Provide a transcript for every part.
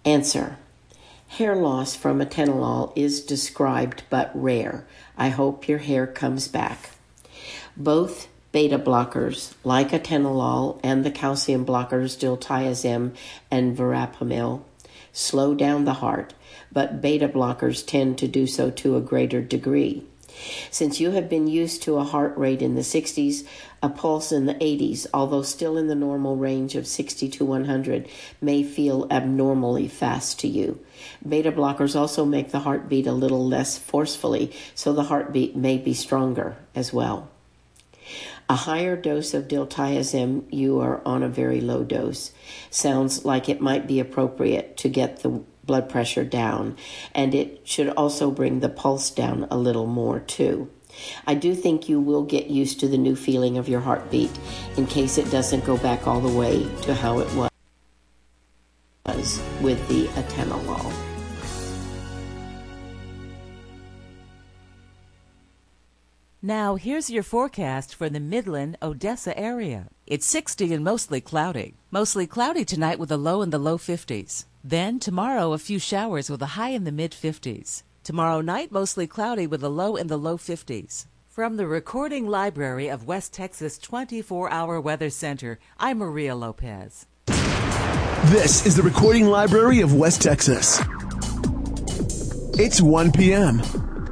Answer. Hair loss from atenolol is described but rare. I hope your hair comes back. Both beta blockers, like atenolol and the calcium blockers diltiazem and verapamil, slow down the heart, but beta blockers tend to do so to a greater degree. Since you have been used to a heart rate in the 60s, a pulse in the 80s, although still in the normal range of 60 to 100, may feel abnormally fast to you. Beta blockers also make the heart beat a little less forcefully, so the heartbeat may be stronger as well. A higher dose of diltiazem, you are on a very low dose, sounds like it might be appropriate to get the blood pressure down, and it should also bring the pulse down a little more too. I do think you will get used to the new feeling of your heartbeat in case it doesn't go back all the way to how it was with the atenolol. Now, here's your forecast for the Midland, Odessa area. It's 60 and mostly cloudy. Mostly cloudy tonight with a low in the low 50s. Then tomorrow, a few showers with a high in the mid-50s. Tomorrow night, mostly cloudy with a low in the low 50s. From the Recording Library of West Texas 24-Hour Weather Center, I'm Maria Lopez. This is the Recording Library of West Texas. It's 1 p.m.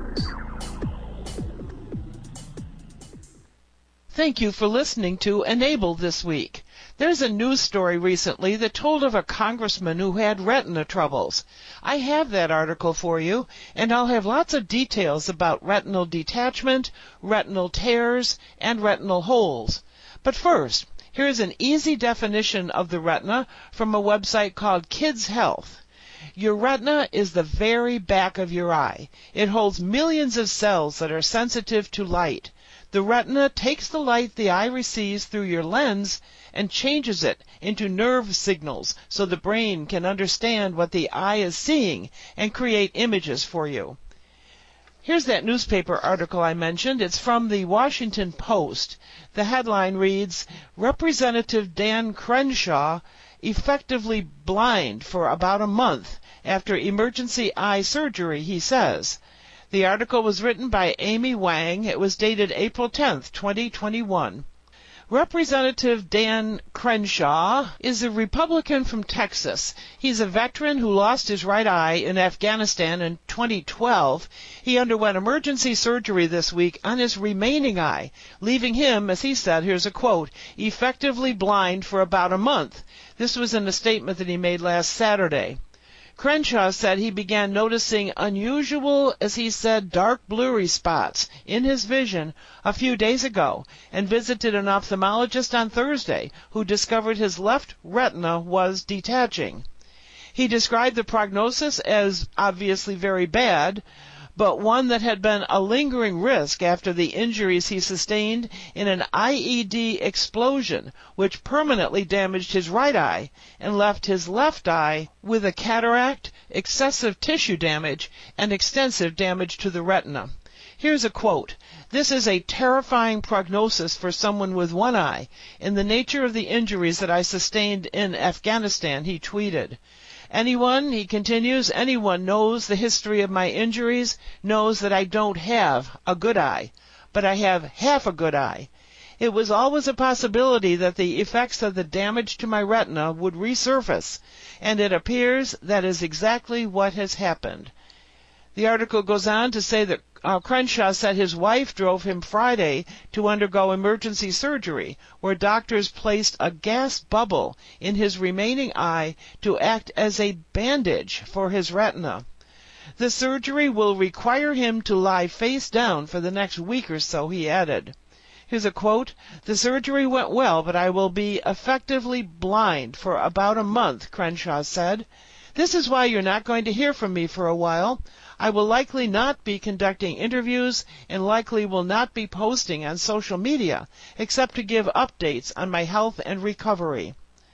Thank you for listening to Enable This Week. There's a news story recently that told of a congressman who had retina troubles. I have that article for you, and I'll have lots of details about retinal detachment, retinal tears, and retinal holes. But first, here's an easy definition of the retina from a website called Kids Health. Your retina is the very back of your eye. It holds millions of cells that are sensitive to light. The retina takes the light the eye receives through your lens and changes it into nerve signals so the brain can understand what the eye is seeing and create images for you. Here's that newspaper article I mentioned. It's from the Washington Post. The headline reads, Representative Dan Crenshaw effectively blind for about a month after emergency eye surgery, he says. The article was written by Amy Wang. It was dated April 10th, 2021. Representative Dan Crenshaw is a Republican from Texas. He's a veteran who lost his right eye in Afghanistan in 2012. He underwent emergency surgery this week on his remaining eye, leaving him, as he said, here's a quote, effectively blind for about a month. This was in a statement that he made last Saturday. Crenshaw said he began noticing unusual, as he said, dark blurry spots in his vision a few days ago and visited an ophthalmologist on Thursday who discovered his left retina was detaching. He described the prognosis as obviously very bad, but one that had been a lingering risk after the injuries he sustained in an IED explosion, which permanently damaged his right eye and left his left eye with a cataract, excessive tissue damage, and extensive damage to the retina. Here's a quote. This is a terrifying prognosis for someone with one eye. In the nature of the injuries that I sustained in Afghanistan, he tweeted. Anyone, he continues, anyone knows the history of my injuries, knows that I don't have a good eye, but I have half a good eye. It was always a possibility that the effects of the damage to my retina would resurface, and it appears that is exactly what has happened. The article goes on to say that Crenshaw said his wife drove him Friday to undergo emergency surgery, where doctors placed a gas bubble in his remaining eye to act as a bandage for his retina. The surgery will require him to lie face down for the next week or so, he added. Here's a quote, The surgery went well, but I will be effectively blind for about a month, Crenshaw said. This is why you're not going to hear from me for a while. I will likely not be conducting interviews and likely will not be posting on social media, except to give updates on my health and recovery.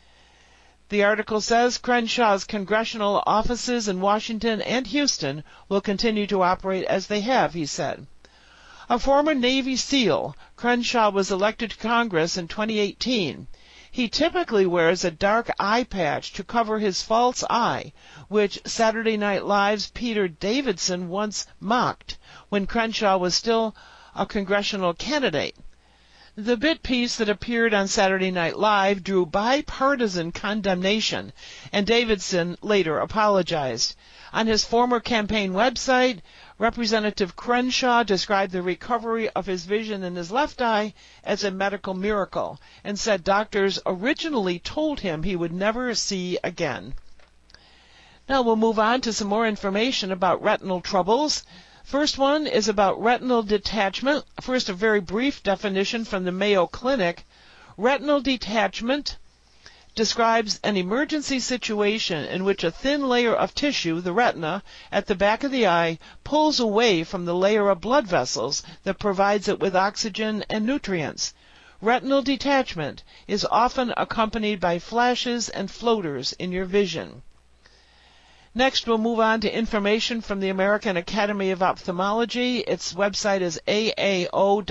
The article says Crenshaw's congressional offices in Washington and Houston will continue to operate as they have, he said. A former Navy SEAL, Crenshaw was elected to Congress in 2018. He typically wears a dark eye patch to cover his false eye, which Saturday Night Live's Peter Davidson once mocked when Crenshaw was still a congressional candidate. The bit piece that appeared on Saturday Night Live drew bipartisan condemnation, and Davidson later apologized. On his former campaign website, Representative Crenshaw described the recovery of his vision in his left eye as a medical miracle and said doctors originally told him he would never see again. Now we'll move on to some more information about retinal troubles. First one is about retinal detachment. First, a very brief definition from the Mayo Clinic. Retinal detachment describes an emergency situation in which a thin layer of tissue, the retina, at the back of the eye pulls away from the layer of blood vessels that provides it with oxygen and nutrients. Retinal detachment is often accompanied by flashes and floaters in your vision. Next, we'll move on to information from the American Academy of Ophthalmology. Its website is aao.org.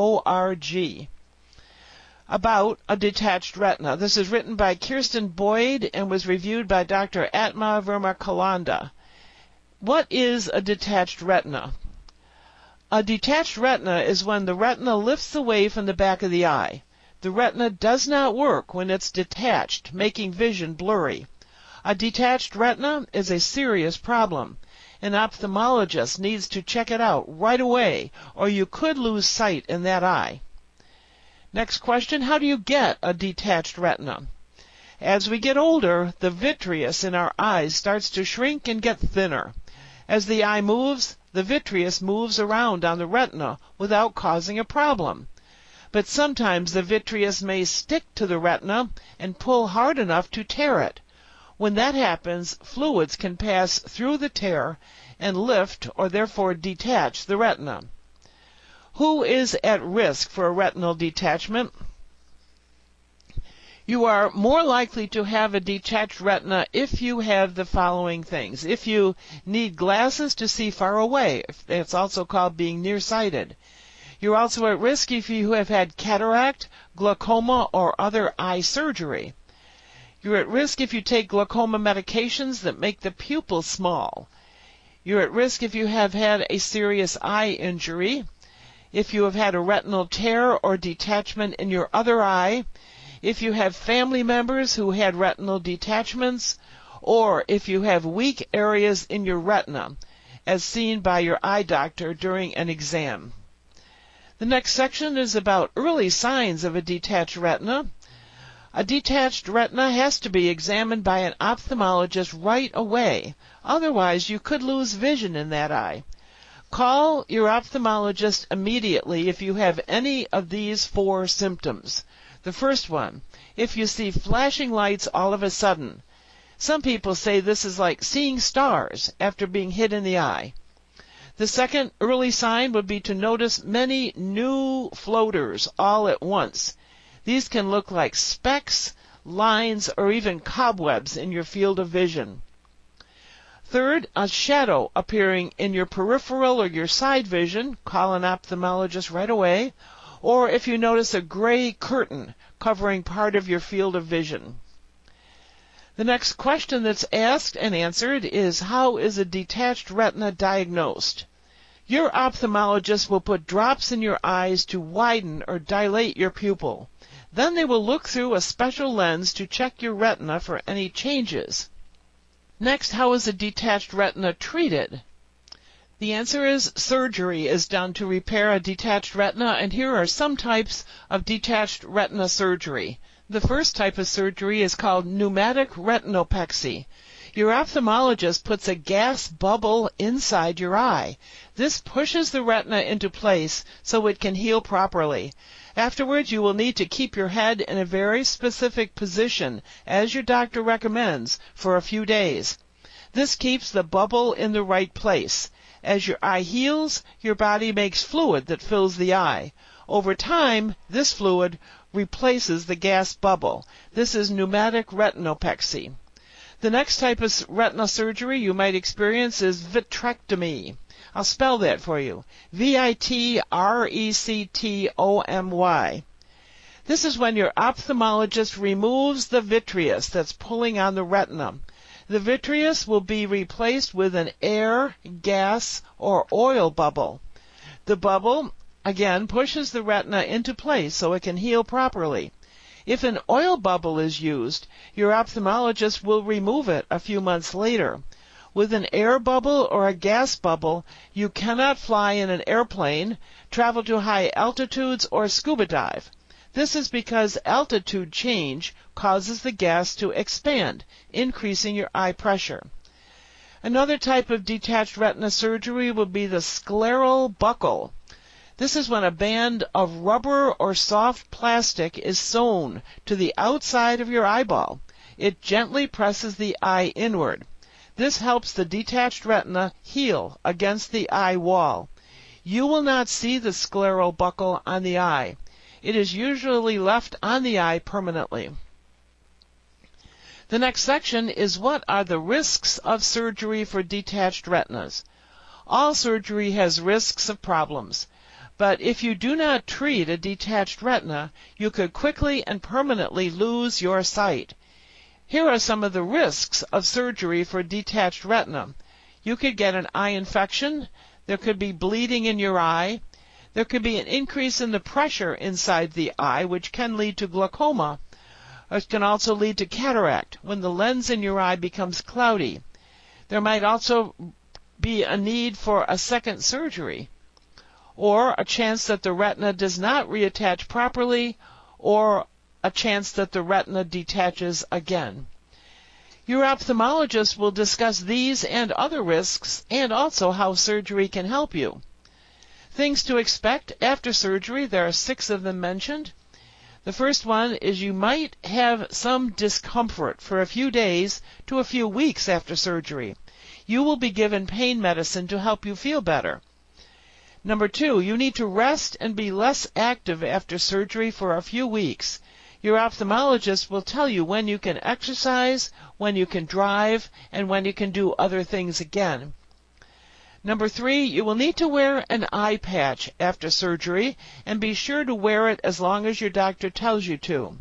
About a detached retina. This is written by Kirsten Boyd and was reviewed by Dr. Atma Vermakalanda. What is a detached retina? A detached retina is when the retina lifts away from the back of the eye. The retina does not work when it's detached, making vision blurry. A detached retina is a serious problem. An ophthalmologist needs to check it out right away, or you could lose sight in that eye. Next question, how do you get a detached retina? As we get older, the vitreous in our eyes starts to shrink and get thinner. As the eye moves, the vitreous moves around on the retina without causing a problem. But sometimes the vitreous may stick to the retina and pull hard enough to tear it. When that happens, fluids can pass through the tear and lift or therefore detach the retina. Who is at risk for a retinal detachment? You are more likely to have a detached retina if you have the following things. If you need glasses to see far away, it's also called being nearsighted. You're also at risk if you have had cataract, glaucoma, or other eye surgery. You're at risk if you take glaucoma medications that make the pupil small. You're at risk if you have had a serious eye injury, if you have had a retinal tear or detachment in your other eye, if you have family members who had retinal detachments, or if you have weak areas in your retina, as seen by your eye doctor during an exam. The next section is about early signs of a detached retina. A detached retina has to be examined by an ophthalmologist right away, otherwise you could lose vision in that eye. Call your ophthalmologist immediately if you have any of these 4 symptoms. The first one, if you see flashing lights all of a sudden. Some people say this is like seeing stars after being hit in the eye. The second early sign would be to notice many new floaters all at once. These can look like specks, lines, or even cobwebs in your field of vision. Third, a shadow appearing in your peripheral or your side vision. Call an ophthalmologist right away. Or if you notice a gray curtain covering part of your field of vision. The next question that's asked and answered is, how is a detached retina diagnosed? Your ophthalmologist will put drops in your eyes to widen or dilate your pupil. Then they will look through a special lens to check your retina for any changes. Next, how is a detached retina treated? The answer is surgery is done to repair a detached retina, and here are some types of detached retina surgery. The first type of surgery is called pneumatic retinopexy. Your ophthalmologist puts a gas bubble inside your eye. This pushes the retina into place so it can heal properly. Afterwards, you will need to keep your head in a very specific position, as your doctor recommends, for a few days. This keeps the bubble in the right place. As your eye heals, your body makes fluid that fills the eye. Over time, this fluid replaces the gas bubble. This is pneumatic retinopexy. The next type of retina surgery you might experience is vitrectomy. I'll spell that for you. Vitrectomy. This is when your ophthalmologist removes the vitreous that's pulling on the retina. The vitreous will be replaced with an air, gas, or oil bubble. The bubble, again, pushes the retina into place so it can heal properly. If an oil bubble is used, your ophthalmologist will remove it a few months later. With an air bubble or a gas bubble, you cannot fly in an airplane, travel to high altitudes, or scuba dive. This is because altitude change causes the gas to expand, increasing your eye pressure. Another type of detached retina surgery would be the scleral buckle. This is when a band of rubber or soft plastic is sewn to the outside of your eyeball. It gently presses the eye inward. This helps the detached retina heal against the eye wall. You will not see the scleral buckle on the eye. It is usually left on the eye permanently. The next section is what are the risks of surgery for detached retinas. All surgery has risks of problems, but if you do not treat a detached retina, you could quickly and permanently lose your sight. Here are some of the risks of surgery for detached retina. You could get an eye infection. There could be bleeding in your eye. There could be an increase in the pressure inside the eye, which can lead to glaucoma. It can also lead to cataract when the lens in your eye becomes cloudy. There might also be a need for a second surgery, or a chance that the retina does not reattach properly, or a chance that the retina detaches again. Your ophthalmologist will discuss these and other risks, and also how surgery can help you. Things to expect after surgery, there are 6 of them mentioned. The first one is you might have some discomfort for a few days to a few weeks after surgery. You will be given pain medicine to help you feel better. Number 2, you need to rest and be less active after surgery for a few weeks. Your ophthalmologist will tell you when you can exercise, when you can drive, and when you can do other things again. Number 3, you will need to wear an eye patch after surgery, and be sure to wear it as long as your doctor tells you to.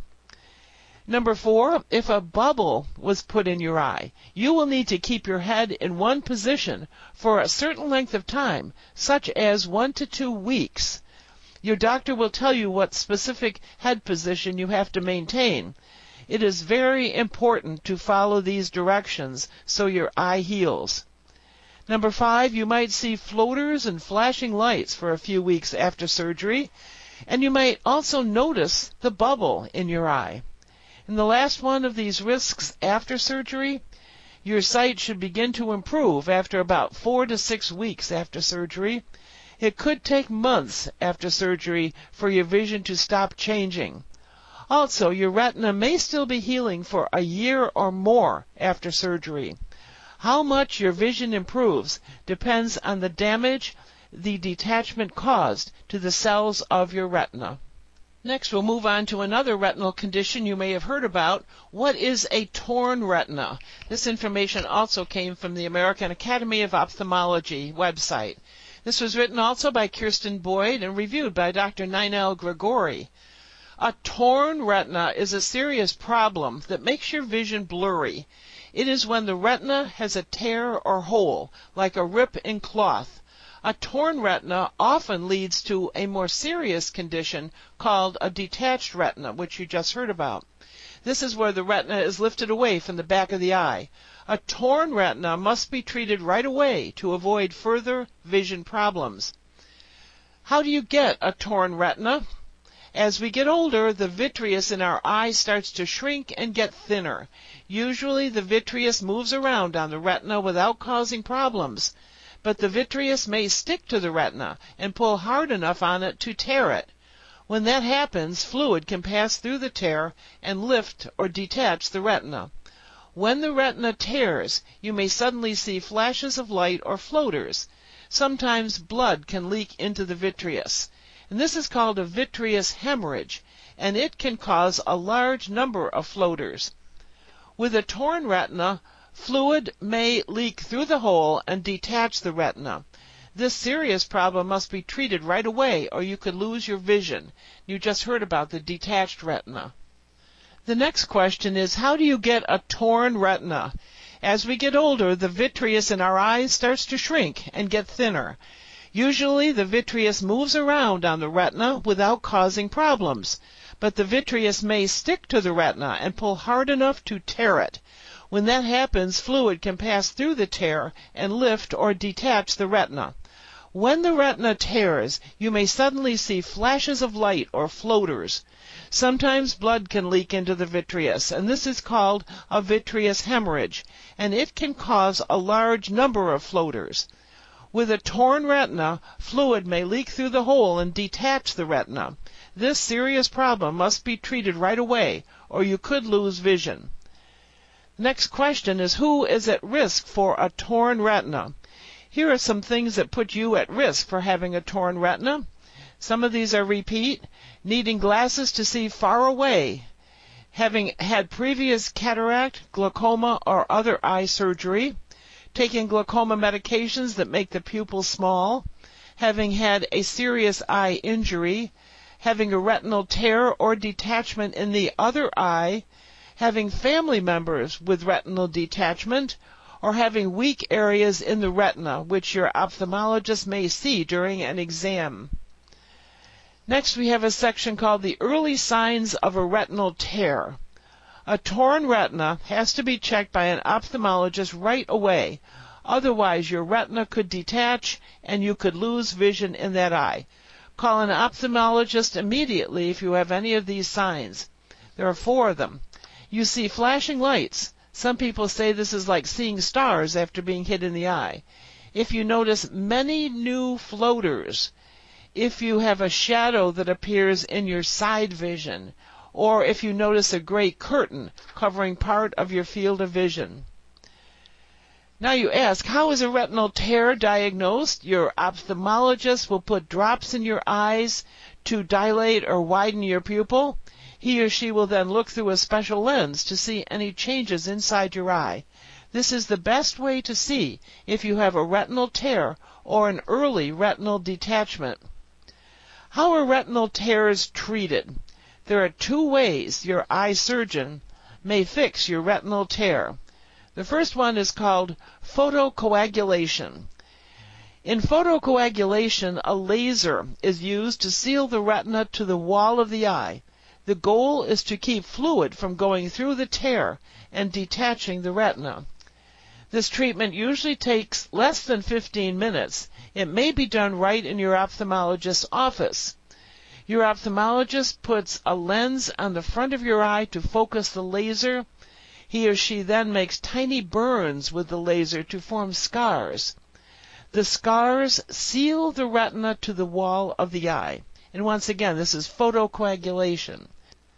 Number 4, if a bubble was put in your eye, you will need to keep your head in one position for a certain length of time, such as 1 to 2 weeks. Your doctor will tell you what specific head position you have to maintain. It is very important to follow these directions so your eye heals. Number 5, you might see floaters and flashing lights for a few weeks after surgery, and you might also notice the bubble in your eye. And the last one of these risks after surgery, your sight should begin to improve after about 4 to 6 weeks after surgery. It could take months after surgery for your vision to stop changing. Also, your retina may still be healing for a year or more after surgery. How much your vision improves depends on the damage the detachment caused to the cells of your retina. Next, we'll move on to another retinal condition you may have heard about. What is a torn retina? This information also came from the American Academy of Ophthalmology website. This was written also by Kirsten Boyd and reviewed by Dr. Ninel Grigori. A torn retina is a serious problem that makes your vision blurry. It is when the retina has a tear or hole, like a rip in cloth. A torn retina often leads to a more serious condition called a detached retina, which you just heard about. This is where the retina is lifted away from the back of the eye. A torn retina must be treated right away to avoid further vision problems. How do you get a torn retina? As we get older, the vitreous in our eye starts to shrink and get thinner. Usually the vitreous moves around on the retina without causing problems, but the vitreous may stick to the retina and pull hard enough on it to tear it. When that happens, fluid can pass through the tear and lift or detach the retina. When the retina tears, you may suddenly see flashes of light or floaters. Sometimes blood can leak into the vitreous, and this is called a vitreous hemorrhage, and it can cause a large number of floaters. With a torn retina, fluid may leak through the hole and detach the retina. This serious problem must be treated right away or you could lose your vision. You just heard about the detached retina. The next question is, how do you get a torn retina? As we get older, the vitreous in our eyes starts to shrink and get thinner. Usually the vitreous moves around on the retina without causing problems, but the vitreous may stick to the retina and pull hard enough to tear it. When that happens, fluid can pass through the tear and lift or detach the retina. When the retina tears, you may suddenly see flashes of light or floaters. Sometimes blood can leak into the vitreous, and this is called a vitreous hemorrhage, and it can cause a large number of floaters. With a torn retina, fluid may leak through the hole and detach the retina. This serious problem must be treated right away, or you could lose vision. Next question is, who is at risk for a torn retina? Here are some things that put you at risk for having a torn retina. Some of these are repeat: needing glasses to see far away, having had previous cataract, glaucoma, or other eye surgery, taking glaucoma medications that make the pupil small, having had a serious eye injury, having a retinal tear or detachment in the other eye, having family members with retinal detachment, or having weak areas in the retina which your ophthalmologist may see during an exam. Next, we have a section called the early signs of a retinal tear. A torn retina has to be checked by an ophthalmologist right away. Otherwise, your retina could detach and you could lose vision in that eye. Call an ophthalmologist immediately if you have any of these signs. There are 4 of them. You see flashing lights. Some people say this is like seeing stars after being hit in the eye. If you notice many new floaters, if you have a shadow that appears in your side vision, or if you notice a gray curtain covering part of your field of vision. Now you ask, how is a retinal tear diagnosed? Your ophthalmologist will put drops in your eyes to dilate or widen your pupil. He or she will then look through a special lens to see any changes inside your eye. This is the best way to see if you have a retinal tear or an early retinal detachment. How are retinal tears treated? There are 2 ways your eye surgeon may fix your retinal tear. The first one is called photocoagulation. In photocoagulation, a laser is used to seal the retina to the wall of the eye. The goal is to keep fluid from going through the tear and detaching the retina. This treatment usually takes less than 15 minutes. It may be done right in your ophthalmologist's office. Your ophthalmologist puts a lens on the front of your eye to focus the laser. He or she then makes tiny burns with the laser to form scars. The scars seal the retina to the wall of the eye. And once again, this is photocoagulation.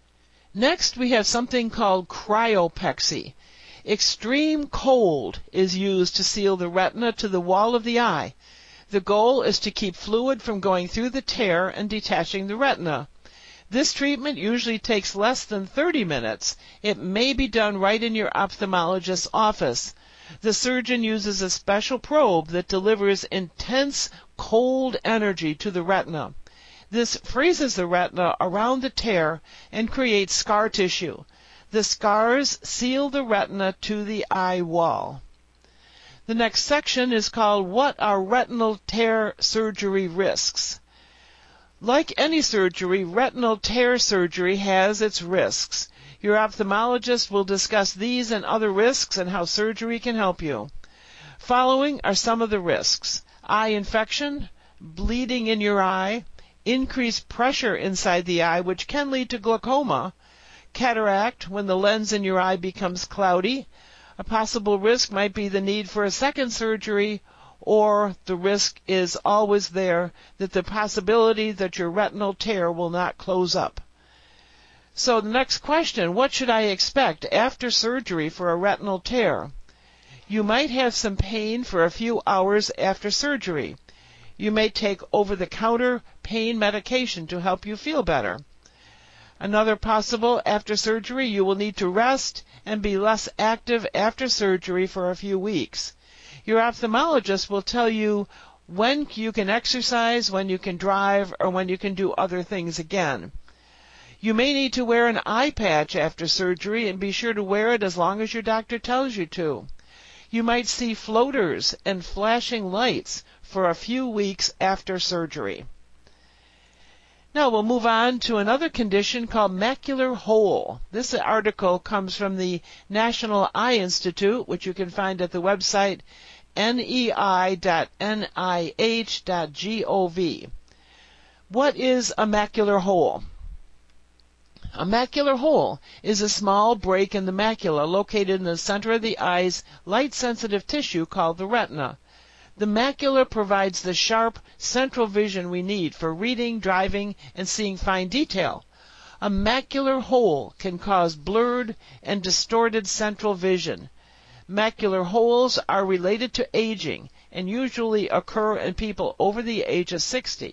Next, we have something called cryopexy. Extreme cold is used to seal the retina to the wall of the eye. The goal is to keep fluid from going through the tear and detaching the retina. This treatment usually takes less than 30 minutes. It may be done right in your ophthalmologist's office. The surgeon uses a special probe that delivers intense cold energy to the retina. This freezes the retina around the tear and creates scar tissue. The scars seal the retina to the eye wall. The next section is called What are Retinal Tear Surgery Risks? Like any surgery, retinal tear surgery has its risks. Your ophthalmologist will discuss these and other risks and how surgery can help you. Following are some of the risks: eye infection, bleeding in your eye, increased pressure inside the eye which can lead to glaucoma, cataract when the lens in your eye becomes cloudy. A possible risk might be the need for a second surgery, or the risk is always there that the possibility that your retinal tear will not close up. So the next question, what should I expect after surgery for a retinal tear? You might have some pain for a few hours after surgery. You may take over-the-counter pain medication to help you feel better. Another possible, after surgery, you will need to rest and be less active after surgery for a few weeks. Your ophthalmologist will tell you when you can exercise, when you can drive, or when you can do other things again. You may need to wear an eye patch after surgery, and be sure to wear it as long as your doctor tells you to. You might see floaters and flashing lights for a few weeks after surgery. Now we'll move on to another condition called macular hole. This article comes from the National Eye Institute, which you can find at the website nei.nih.gov. What is a macular hole? A macular hole is a small break in the macula located in the center of the eye's light-sensitive tissue called the retina. The macula provides the sharp central vision we need for reading, driving, and seeing fine detail. A macular hole can cause blurred and distorted central vision. Macular holes are related to aging and usually occur in people over the age of 60.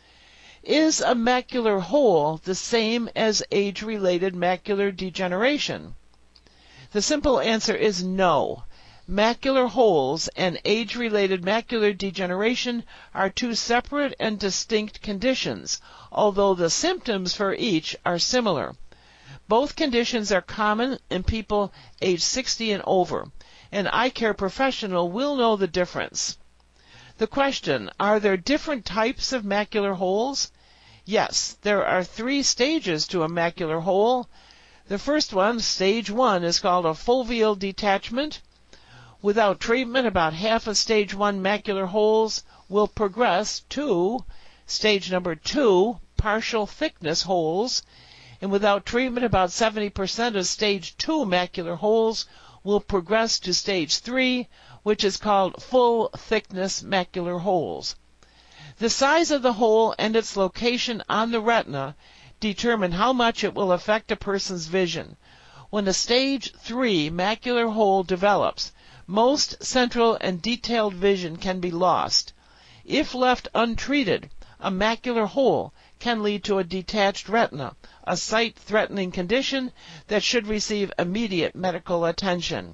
Is a macular hole the same as age-related macular degeneration? The simple answer is no. Macular holes and age-related macular degeneration are two separate and distinct conditions, although the symptoms for each are similar. Both conditions are common in people age 60 and over. An eye care professional will know the difference. The question, are there different types of macular holes? Yes, there are 3 stages to a macular hole. The first one, stage 1, is called a foveal detachment. Without treatment, about half of stage 1 macular holes will progress to stage number 2, partial thickness holes, and without treatment, about 70% of stage 2 macular holes will progress to stage 3, which is called full thickness macular holes. The size of the hole and its location on the retina determine how much it will affect a person's vision. When a stage 3 macular hole develops, most central and detailed vision can be lost. If left untreated, a macular hole can lead to a detached retina, a sight-threatening condition that should receive immediate medical attention.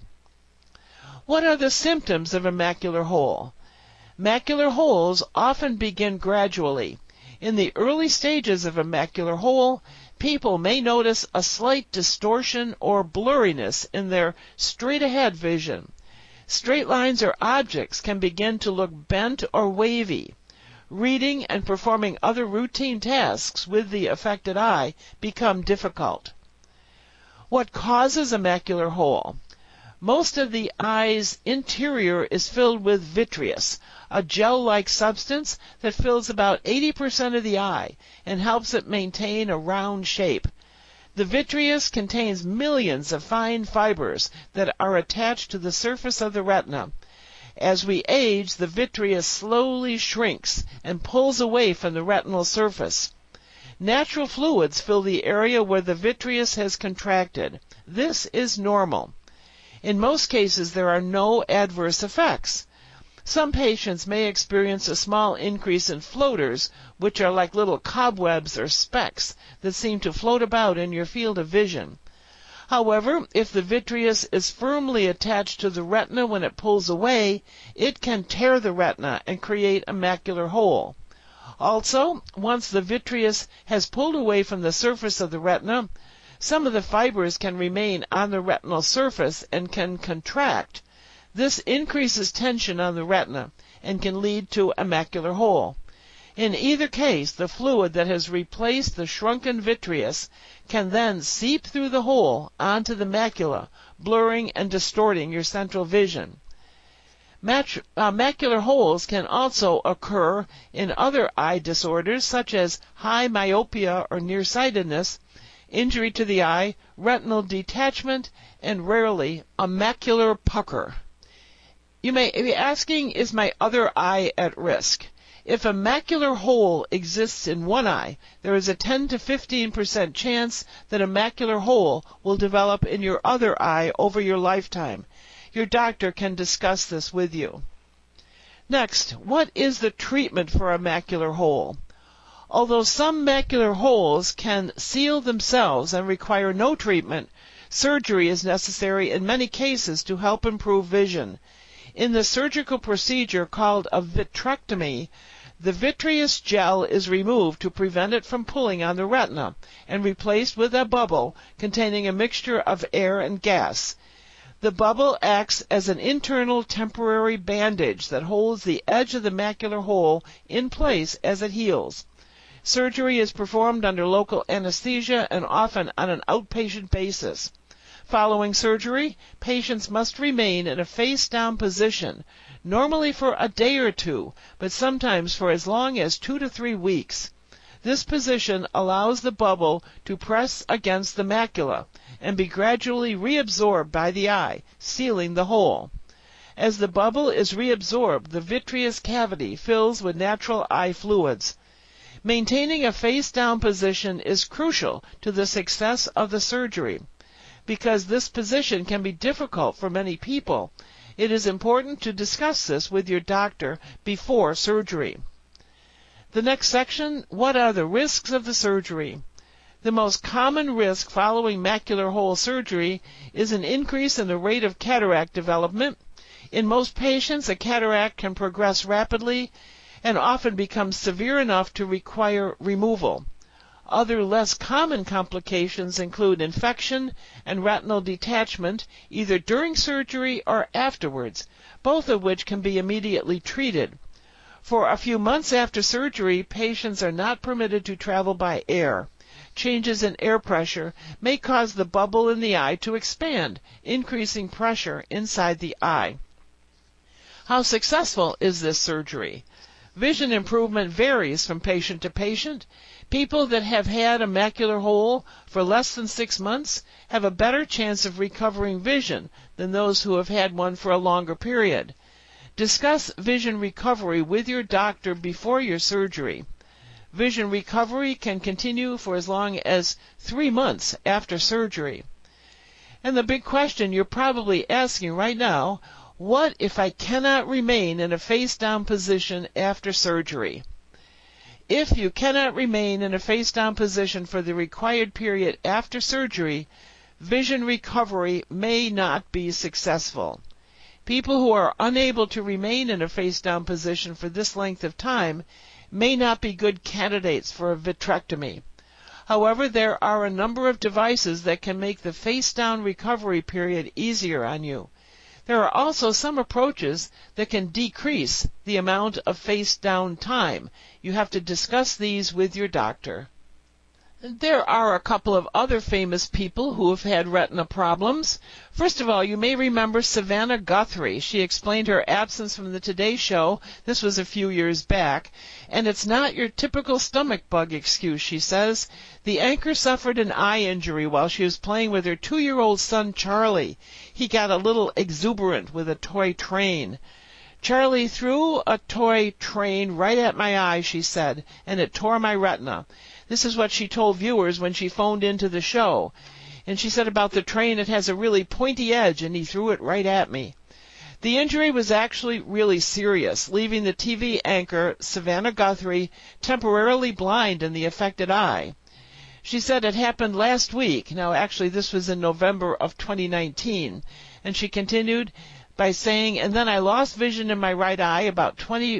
What are the symptoms of a macular hole? Macular holes often begin gradually. In the early stages of a macular hole, people may notice a slight distortion or blurriness in their straight-ahead vision. Straight lines or objects can begin to look bent or wavy. Reading and performing other routine tasks with the affected eye become difficult. What causes a macular hole? Most of the eye's interior is filled with vitreous, a gel-like substance that fills about 80% of the eye and helps it maintain a round shape. The vitreous contains millions of fine fibers that are attached to the surface of the retina. As we age, the vitreous slowly shrinks and pulls away from the retinal surface. Natural fluids fill the area where the vitreous has contracted. This is normal. In most cases, there are no adverse effects. Some patients may experience a small increase in floaters, which are like little cobwebs or specks that seem to float about in your field of vision. However, if the vitreous is firmly attached to the retina when it pulls away, it can tear the retina and create a macular hole. Also, once the vitreous has pulled away from the surface of the retina, some of the fibers can remain on the retinal surface and can contract. This increases tension on the retina and can lead to a macular hole. In either case, the fluid that has replaced the shrunken vitreous can then seep through the hole onto the macula, blurring and distorting your central vision. Macular holes can also occur in other eye disorders such as high myopia or nearsightedness, injury to the eye, retinal detachment, and rarely a macular pucker. You may be asking, is my other eye at risk? If a macular hole exists in one eye, there is a 10 to 15% chance that a macular hole will develop in your other eye over your lifetime. Your doctor can discuss this with you. Next, what is the treatment for a macular hole? Although some macular holes can seal themselves and require no treatment, surgery is necessary in many cases to help improve vision. In the surgical procedure called a vitrectomy, the vitreous gel is removed to prevent it from pulling on the retina and replaced with a bubble containing a mixture of air and gas. The bubble acts as an internal temporary bandage that holds the edge of the macular hole in place as it heals. Surgery is performed under local anesthesia and often on an outpatient basis. Following surgery, patients must remain in a face-down position, normally for a day or two, but sometimes for as long as 2 to 3 weeks. This position allows the bubble to press against the macula and be gradually reabsorbed by the eye, sealing the hole. As the bubble is reabsorbed, the vitreous cavity fills with natural eye fluids. Maintaining a face-down position is crucial to the success of the surgery. Because this position can be difficult for many people, it is important to discuss this with your doctor before surgery. The next section, what are the risks of the surgery? The most common risk following macular hole surgery is an increase in the rate of cataract development. In most patients, a cataract can progress rapidly and often become severe enough to require removal. Other less common complications include infection and retinal detachment, either during surgery or afterwards, both of which can be immediately treated. For a few months after surgery, patients are not permitted to travel by air. Changes in air pressure may cause the bubble in the eye to expand, increasing pressure inside the eye. How successful is this surgery? Vision improvement varies from patient to patient. People that have had a macular hole for less than 6 months have a better chance of recovering vision than those who have had one for a longer period. Discuss vision recovery with your doctor before your surgery. Vision recovery can continue for as long as 3 months after surgery. And the big question you're probably asking right now, what if I cannot remain in a face-down position after surgery? If you cannot remain in a face-down position for the required period after surgery, vision recovery may not be successful. People who are unable to remain in a face-down position for this length of time may not be good candidates for a vitrectomy. However, there are a number of devices that can make the face-down recovery period easier on you. There are also some approaches that can decrease the amount of face-down time. You have to discuss these with your doctor. There are a couple of other famous people who have had retina problems. First of all, you may remember Savannah Guthrie. She explained her absence from the Today Show. This was a few years back. And it's not your typical stomach bug excuse, she says. The anchor suffered an eye injury while she was playing with her 2-year-old son, Charlie. He got a little exuberant with a toy train. Charlie threw a toy train right at my eye, she said, and it tore my retina. This is what she told viewers when she phoned into the show. And she said about the train, it has a really pointy edge, and he threw it right at me. The injury was actually really serious, leaving the TV anchor, Savannah Guthrie, temporarily blind in the affected eye. She said it happened last week. Now, actually, this was in November of 2019. And she continued by saying, and then I lost vision in my right eye about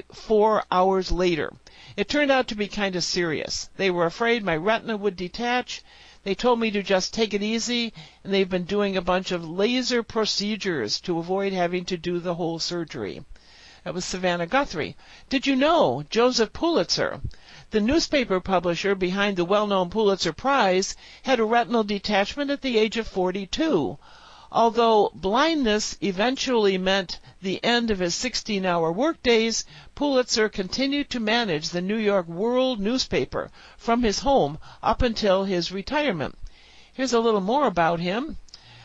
24 hours later. It turned out to be kind of serious. They were afraid my retina would detach. They told me to just take it easy, and they've been doing a bunch of laser procedures to avoid having to do the whole surgery. That was Savannah Guthrie. Did you know Joseph Pulitzer, the newspaper publisher behind the well-known Pulitzer Prize, had a retinal detachment at the age of 42? Although blindness eventually meant the end of his 16-hour workdays, Pulitzer continued to manage the New York World newspaper from his home up until his retirement. Here's a little more about him.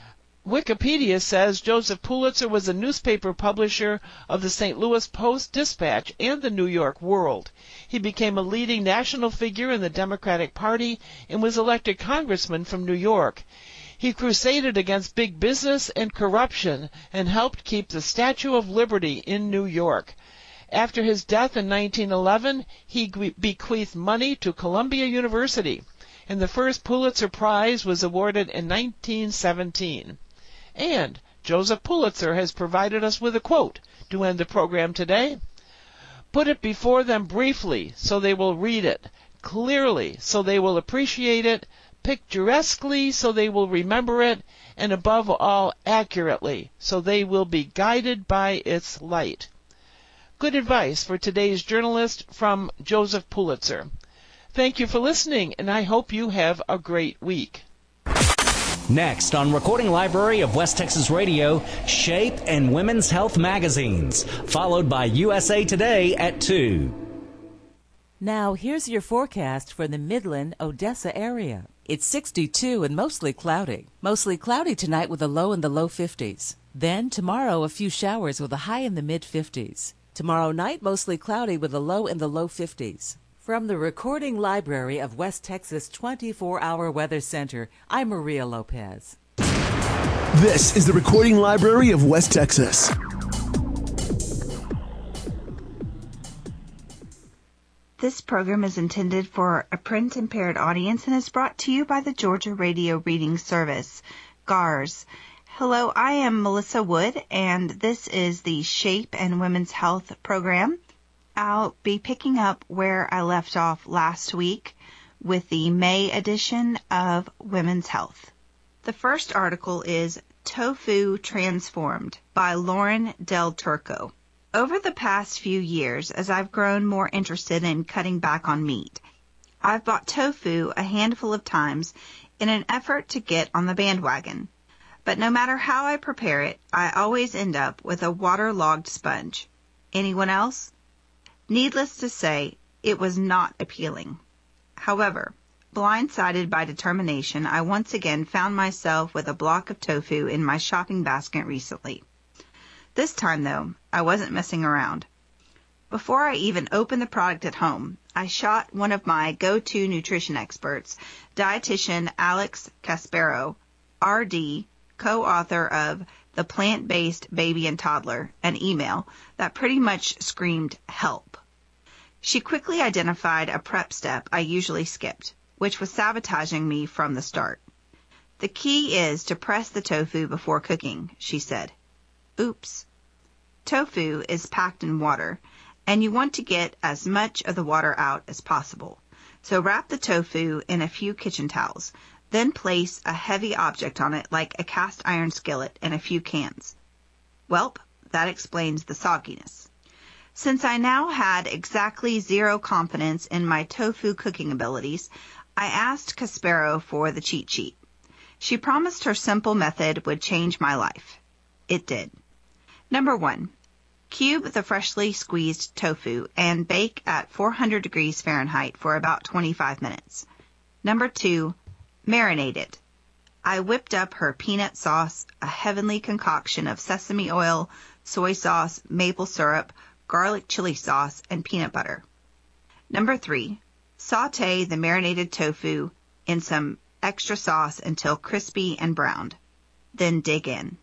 Wikipedia says Joseph Pulitzer was a newspaper publisher of the St. Louis Post-Dispatch and the New York World. He became a leading national figure in the Democratic Party and was elected congressman from New York. He crusaded against big business and corruption and helped keep the Statue of Liberty in New York. After his death in 1911, he bequeathed money to Columbia University, and the first Pulitzer Prize was awarded in 1917. And Joseph Pulitzer has provided us with a quote to end the program today. Put it before them briefly so they will read it, clearly so they will appreciate it, picturesquely so they will remember it, and above all accurately so they will be guided by its light. Good advice for today's journalist from Joseph Pulitzer. Thank you for listening, and I hope you have a great week. Next on Recording Library of West Texas Radio, Shape and Women's Health magazines, followed by USA Today at 2. Now, here's your forecast for the Midland, Odessa area. It's 62 and mostly cloudy. Mostly cloudy tonight with a low in the low 50s. Then tomorrow, a few showers with a high in the mid-50s. Tomorrow night, mostly cloudy with a low in the low 50s. From the Recording Library of West Texas 24-Hour Weather Center, I'm Maria Lopez. This is the Recording Library of West Texas. This program is intended for a print-impaired audience and is brought to you by the Georgia Radio Reading Service, GARS. Hello, I am Melissa Wood, and this is the Shape and Women's Health program. I'll be picking up where I left off last week with the May edition of Women's Health. The first article is Tofu Transformed by Lauren Del Turco. Over the past few years, as I've grown more interested in cutting back on meat, I've bought tofu a handful of times in an effort to get on the bandwagon. But no matter how I prepare it, I always end up with a waterlogged sponge. Anyone else? Needless to say, it was not appealing. However, blindsided by determination, I once again found myself with a block of tofu in my shopping basket recently. This time, though, I wasn't messing around. Before I even opened the product at home, I shot one of my go-to nutrition experts, dietitian Alex Caspero, RD, co-author of The Plant-Based Baby and Toddler, an email that pretty much screamed help. She quickly identified a prep step I usually skipped, which was sabotaging me from the start. The key is to press the tofu before cooking, she said. Oops. Tofu is packed in water, and you want to get as much of the water out as possible. So wrap the tofu in a few kitchen towels, then place a heavy object on it like a cast iron skillet and a few cans. Welp, that explains the sogginess. Since I now had exactly zero confidence in my tofu cooking abilities, I asked Caspero for the cheat sheet. She promised her simple method would change my life. It did. Number 1. Cube the freshly squeezed tofu and bake at 400 degrees Fahrenheit for about 25 minutes. Number 2. Marinate it. I whipped up her peanut sauce, a heavenly concoction of sesame oil, soy sauce, maple syrup, garlic chili sauce, and peanut butter. Number 3. Saute the marinated tofu in some extra sauce until crispy and browned. Then dig in.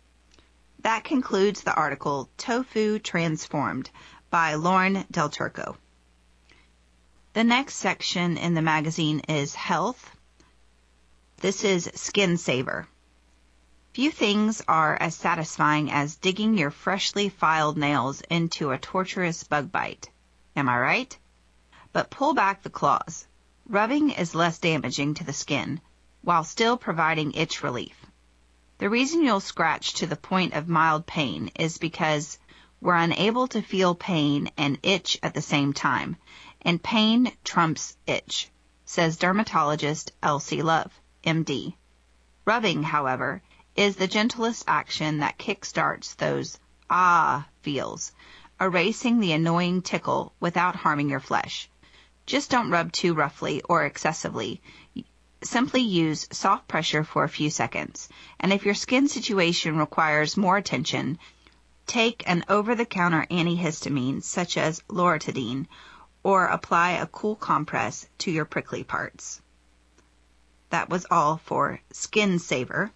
That concludes the article Tofu Transformed by Lauren Del Turco. The next section in the magazine is Health. This is Skin Saver. Few things are as satisfying as digging your freshly filed nails into a torturous bug bite. Am I right? But pull back the claws. Rubbing is less damaging to the skin, while still providing itch relief. The reason you'll scratch to the point of mild pain is because we're unable to feel pain and itch at the same time, and pain trumps itch, says dermatologist Elsie Love, MD. Rubbing, however, is the gentlest action that kickstarts those feels, erasing the annoying tickle without harming your flesh. Just don't rub too roughly or excessively. Simply use soft pressure for a few seconds. And if your skin situation requires more attention, take an over-the-counter antihistamine such as Loratadine or apply a cool compress to your prickly parts. That was all for Skin Saver.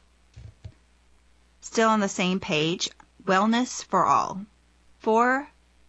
Still on the same page, Wellness for All. 4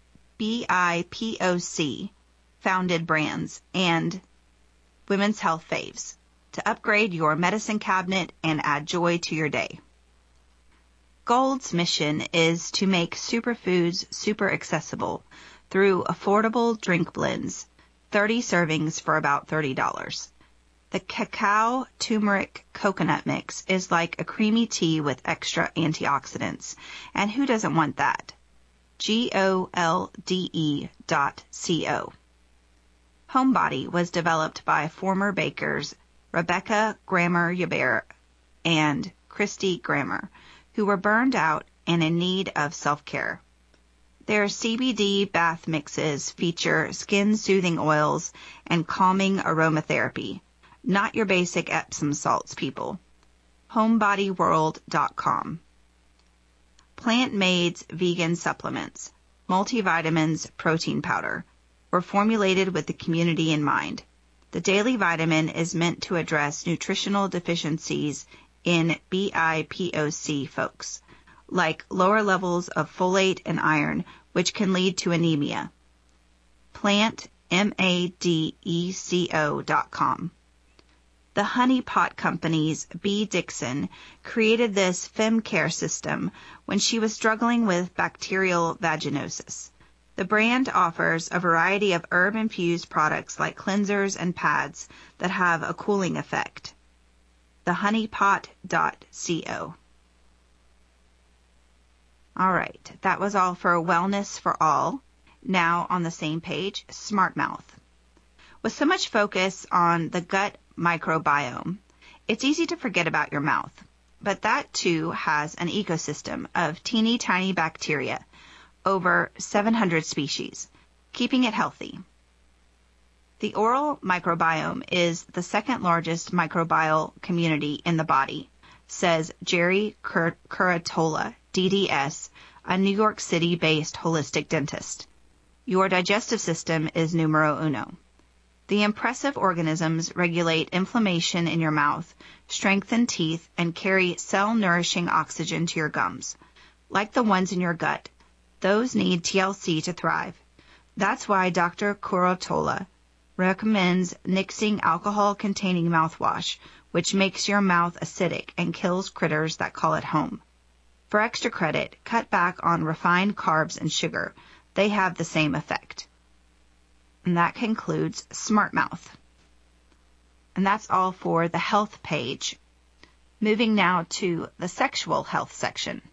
BIPOC founded brands and Women's Health Faves to upgrade your medicine cabinet and add joy to your day. Gold's mission is to make superfoods super accessible through affordable drink blends, 30 servings for about $30. The cacao turmeric coconut mix is like a creamy tea with extra antioxidants. And who doesn't want that? GOLDE.co. Homebody was developed by former bakers Rebecca Grammer-Yabert and Christy Grammer, who were burned out and in need of self-care. Their CBD bath mixes feature skin-soothing oils and calming aromatherapy. Not your basic Epsom salts, people. Homebodyworld.com. Plant Maid's vegan supplements, multivitamins, protein powder, were formulated with the community in mind. The daily vitamin is meant to address nutritional deficiencies in BIPOC folks, like lower levels of folate and iron, which can lead to anemia. Plant, MADECO.com. The Honey Pot Company's Bea Dixon created this FemCare system when she was struggling with bacterial vaginosis. The brand offers a variety of herb-infused products like cleansers and pads that have a cooling effect. thehoneypot.co. All right, that was all for Wellness for All. Now on the same page, Smart Mouth. With so much focus on the gut microbiome, it's easy to forget about your mouth. But that too has an ecosystem of teeny tiny bacteria, over 700 species, keeping it healthy. The oral microbiome is the second largest microbial community in the body, says Jerry Curatola, DDS, a New York City-based holistic dentist. Your digestive system is numero uno. The impressive organisms regulate inflammation in your mouth, strengthen teeth, and carry cell-nourishing oxygen to your gums. Like the ones in your gut, those need TLC to thrive. That's why Dr. Curatola recommends nixing alcohol-containing mouthwash, which makes your mouth acidic and kills critters that call it home. For extra credit, cut back on refined carbs and sugar. They have the same effect. And that concludes Smart Mouth. And that's all for the health page. Moving now to the sexual health section.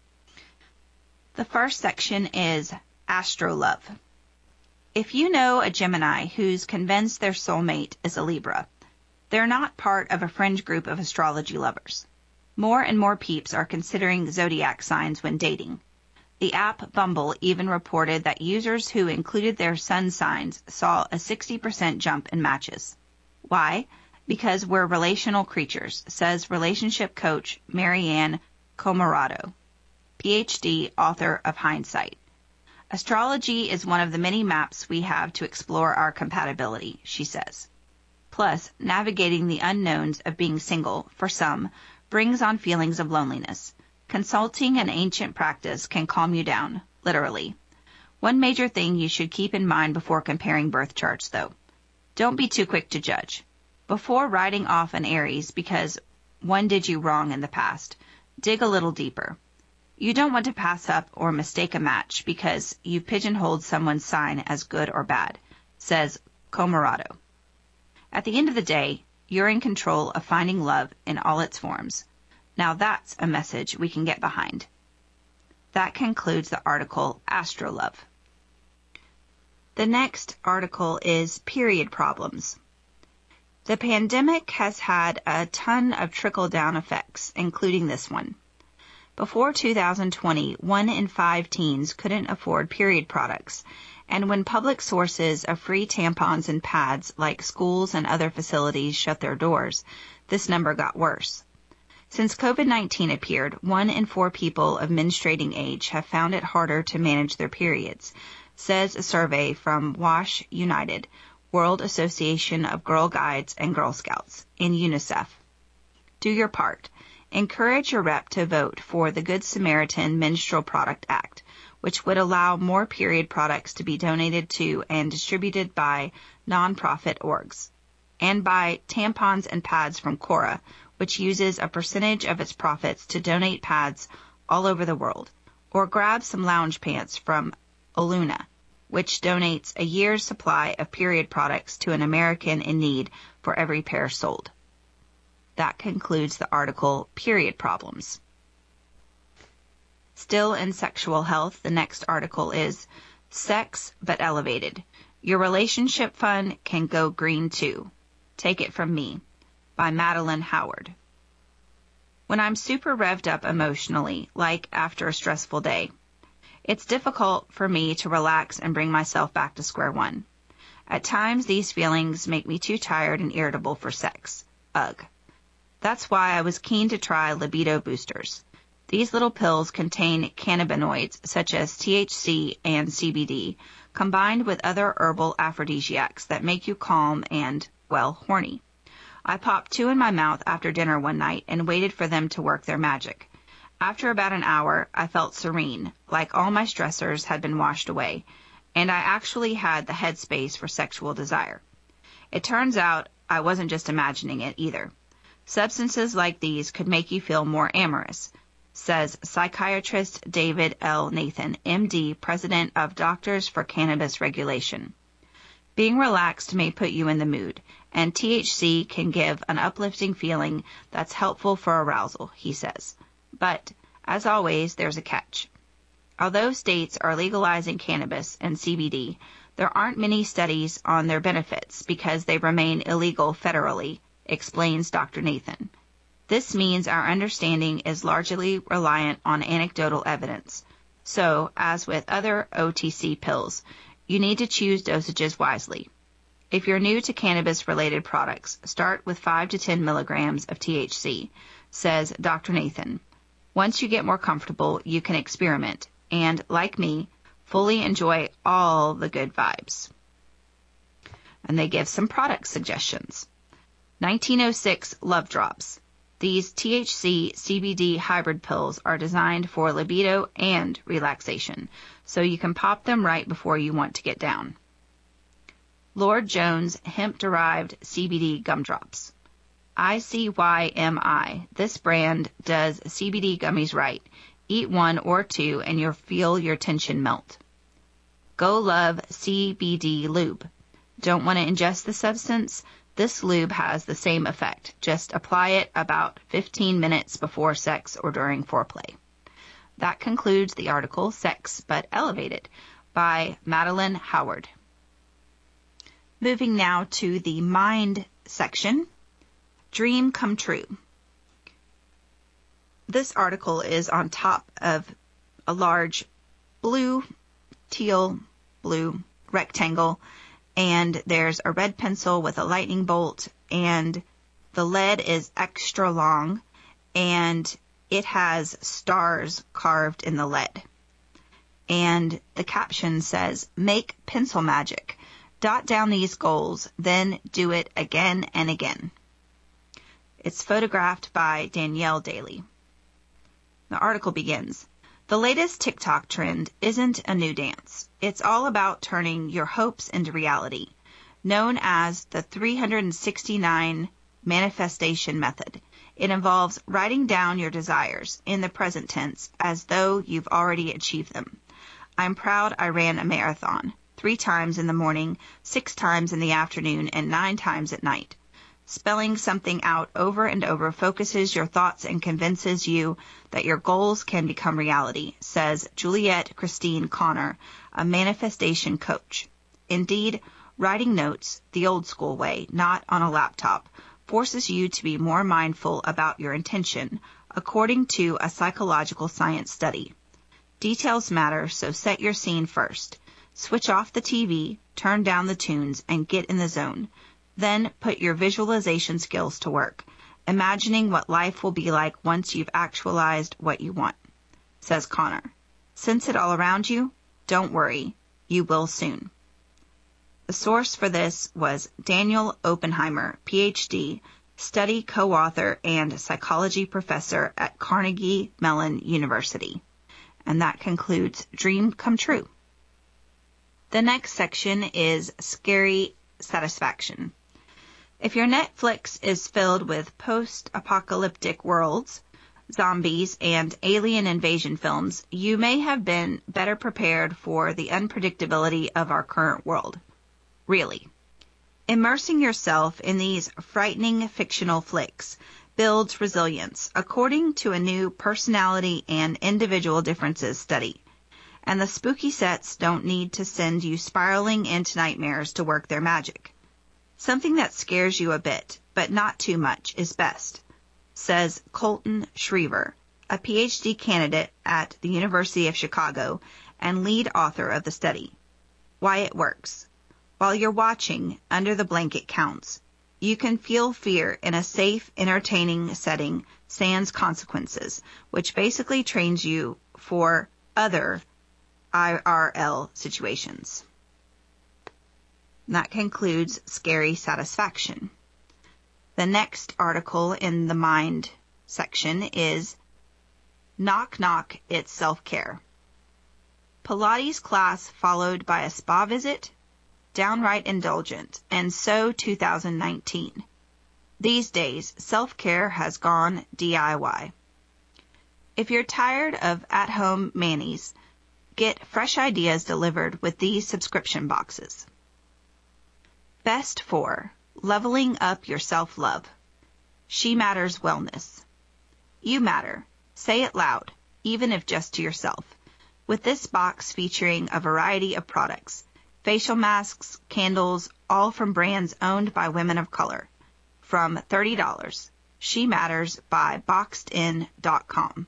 The first section is Astrolove. If you know a Gemini who's convinced their soulmate is a Libra, they're not part of a fringe group of astrology lovers. More and more peeps are considering zodiac signs when dating. The app Bumble even reported that users who included their sun signs saw a 60% jump in matches. Why? Because we're relational creatures, says relationship coach Marianne Comarado, PhD, author of Hindsight. Astrology is one of the many maps we have to explore our compatibility, she says. Plus, navigating the unknowns of being single, for some, brings on feelings of loneliness. Consulting an ancient practice can calm you down, literally. One major thing you should keep in mind before comparing birth charts, though. Don't be too quick to judge. Before writing off an Aries because one did you wrong in the past, dig a little deeper. You don't want to pass up or mistake a match because you pigeonholed someone's sign as good or bad, says Comarado. At the end of the day, you're in control of finding love in all its forms. Now that's a message we can get behind. That concludes the article Astrolove. The next article is Period Problems. The pandemic has had a ton of trickle-down effects, including this one. Before 2020, 1 in 5 teens couldn't afford period products, and when public sources of free tampons and pads like schools and other facilities shut their doors, this number got worse. Since COVID-19 appeared, 1 in 4 people of menstruating age have found it harder to manage their periods, says a survey from WASH United, World Association of Girl Guides and Girl Scouts, and UNICEF. Do your part. Encourage your rep to vote for the Good Samaritan Menstrual Product Act, which would allow more period products to be donated to and distributed by nonprofit orgs, and by tampons and pads from Cora, which uses a percentage of its profits to donate pads all over the world. Or grab some lounge pants from Oluna, which donates a year's supply of period products to an American in need for every pair sold. That concludes the article, Period Problems. Still in sexual health, the next article is Sex But Elevated. Your relationship fund can go green too. Take it from me, by Madeline Howard. When I'm super revved up emotionally, like after a stressful day, it's difficult for me to relax and bring myself back to square one. At times, these feelings make me too tired and irritable for sex. Ugh. That's why I was keen to try libido boosters. These little pills contain cannabinoids such as THC and CBD, combined with other herbal aphrodisiacs that make you calm and, well, horny. I popped 2 in my mouth after dinner one night and waited for them to work their magic. After about an hour, I felt serene, like all my stressors had been washed away, and I actually had the headspace for sexual desire. It turns out I wasn't just imagining it either. Substances like these could make you feel more amorous, says psychiatrist David L. Nathan, MD, president of Doctors for Cannabis Regulation. Being relaxed may put you in the mood, and THC can give an uplifting feeling that's helpful for arousal, he says. But, as always, there's a catch. Although states are legalizing cannabis and CBD, there aren't many studies on their benefits because they remain illegal federally, explains Dr. Nathan. This means our understanding is largely reliant on anecdotal evidence. So, as with other OTC pills, you need to choose dosages wisely. If you're new to cannabis-related products, start with 5 to 10 milligrams of THC, says Dr. Nathan. Once you get more comfortable, you can experiment and, like me, fully enjoy all the good vibes. And they give some product suggestions. 1906 Love Drops. These THC CBD hybrid pills are designed for libido and relaxation, so you can pop them right before you want to get down. Lord Jones hemp-derived CBD gumdrops. ICYMI. This brand does CBD gummies right. Eat 1 or 2 and you'll feel your tension melt. Go Love CBD Lube. Don't want to ingest the substance? This lube has the same effect. Just apply it about 15 minutes before sex or during foreplay. That concludes the article Sex But Elevated by Madeline Howard. Moving now to the mind section. Dream Come True. This article is on top of a large teal blue rectangle, and there's a red pencil with a lightning bolt, and the lead is extra long, and it has stars carved in the lead. And the caption says, "Make pencil magic. Dot down these goals, then do it again and again." It's photographed by Danielle Daly. The article begins, "The latest TikTok trend isn't a new dance. It's all about turning your hopes into reality, known as the 369 manifestation method. It involves writing down your desires in the present tense as though you've already achieved them. I'm proud I ran a marathon 3 times in the morning, 6 times in the afternoon, and 9 times at night. Spelling something out over and over focuses your thoughts and convinces you that your goals can become reality," says Juliette Christine Connor, a manifestation coach. Indeed, writing notes, the old school way, not on a laptop, forces you to be more mindful about your intention, according to a psychological science study. Details matter, so set your scene first. Switch off the TV, turn down the tunes, and get in the zone. Then put your visualization skills to work, imagining what life will be like once you've actualized what you want, says Connor. Sense it all around you? Don't worry, you will soon. The source for this was Daniel Oppenheimer, PhD, study co-author and psychology professor at Carnegie Mellon University. And that concludes Dream Come True. The next section is Scary Satisfaction. If your Netflix is filled with post-apocalyptic worlds, zombies, and alien invasion films, you may have been better prepared for the unpredictability of our current world. Really. Immersing yourself in these frightening fictional flicks builds resilience, according to a new personality and individual differences study. And the spooky sets don't need to send you spiraling into nightmares to work their magic. Something that scares you a bit, but not too much, is best, says Colton Schriever, a PhD candidate at the University of Chicago and lead author of the study. Why it works. While you're watching, Under the Blanket counts. You can feel fear in a safe, entertaining setting, sans consequences, which basically trains you for other IRL situations. And that concludes Scary Satisfaction. The next article in the Mind section is Knock Knock, It's Self-Care. Pilates class followed by a spa visit? Downright indulgent, and so 2019. These days, self-care has gone DIY. If you're tired of at-home manis, get fresh ideas delivered with these subscription boxes. Best for leveling up your self-love. She Matters Wellness. You matter. Say it loud, even if just to yourself. With this box featuring a variety of products, facial masks, candles, all from brands owned by women of color. From $30. She Matters by BoxedIn.com.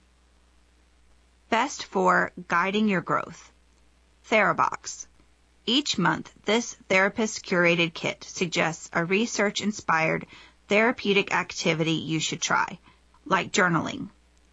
Best for guiding your growth. TheraBox. Each month, this therapist-curated kit suggests a research-inspired therapeutic activity you should try, like journaling.